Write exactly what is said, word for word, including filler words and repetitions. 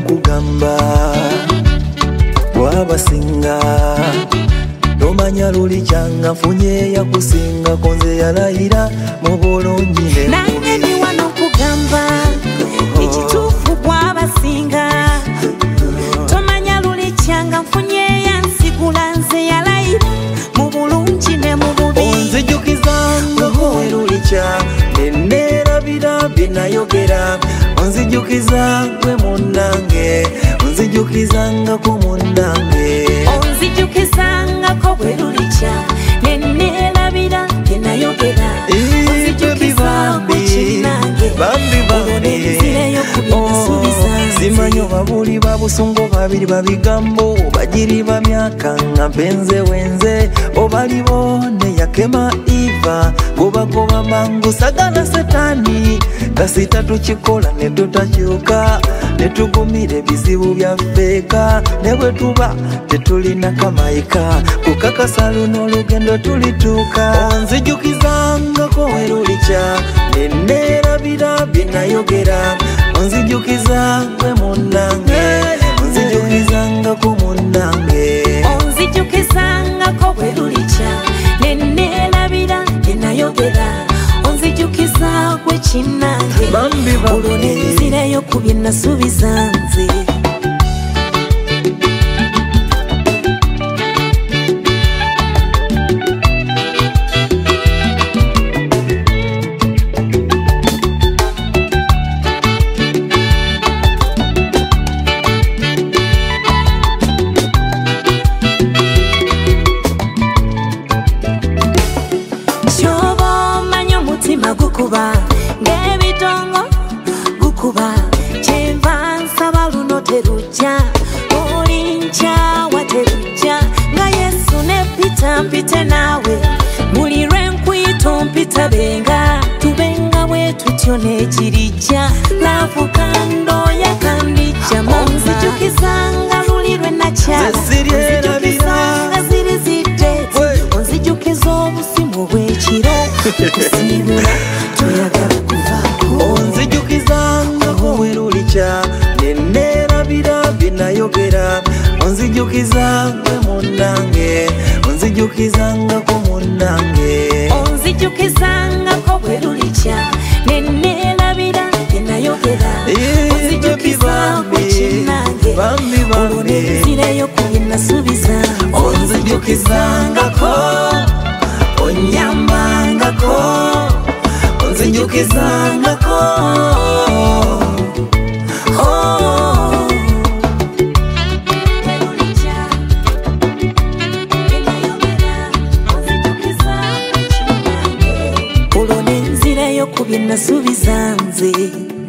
kugamba wabasinga nomanya luli kyanga funye ya kusinga konze yalayira mu bulungi ne nange ni wano kugamba ekituufu bwabasinga tomanya luli kyanga funye ya nsigula nze yalayira mu bulungi ne mu bubi onzijukizangako luli kyange neerabira byenayogera onzijukiza gwe munnange onzijukizangako munnange onzijukizangako bwe lulikya neneerabira byenayogera onzijukiza gwe kinnange olonenzireyo ku byenasuubiza simanyi oba buli babusungu babiri babigambo bagiri bamyaka nga mpenze wenze obalibo neyakema iva gobagoba mangu sagala setani kasita tukikola netutakyuka netugumira ebizibu byafeeka ne bwe tuba tetulina kamayika kukakasa luno olugendo tulituuka onzijukizangako werulikya neneerabira byenayogera onzijukiza gwe munnange onzijukizangako munnange onzijukizangako bwe lulikya neneerabira byenayogera onzijukiza gwe kinnange olwo nenzirayo ku byenasuubiza nze gukuba ng'ebitongo gukuba kyenva nsaba luno terujja oli nkyawa terujja nga yesu ne pita mpite naawe buli lw'enkwita mpita benga tubenga bwe tutyo n'ekirijja laafukando yakandijja onzijukizanga luli lwe nakyala onzijukizanga ziri ziddeeti onzijukiza obusimu bw'ekiro kusiibula toyagala kuvaako onzijukizangako werulikya neneerabira byenayogera onzijukiza gwe munnange onzijukizangako munnange onzijukizangako bwe lulikya neneerabira byenayogera onzijukiza gwe kinnange olwo nenzireyo ku byenasuubiza onzijukizangako onyambangako onzijukizangako olwo nenzirayo ku byenasuubiza nze